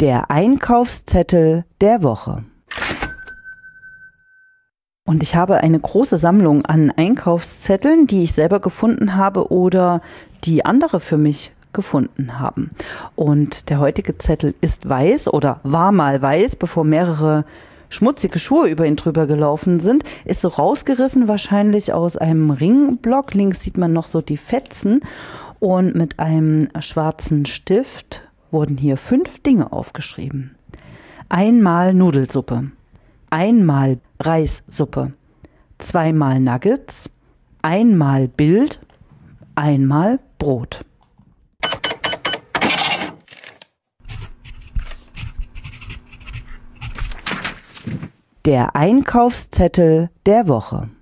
Der Einkaufszettel der Woche. Und ich habe eine große Sammlung an Einkaufszetteln, die ich selber gefunden habe oder die andere für mich gefunden haben. Und der heutige Zettel ist weiß oder war mal weiß, bevor mehrere schmutzige Schuhe über ihn drüber gelaufen sind. Ist so rausgerissen, wahrscheinlich aus einem Ringblock. Links sieht man noch so die Fetzen. Und mit einem schwarzen Stift wurden hier 5 Dinge aufgeschrieben. Einmal Nudelsuppe, einmal Reissuppe, zweimal Nuggets, einmal Bild, einmal Brot. Der Einkaufszettel der Woche.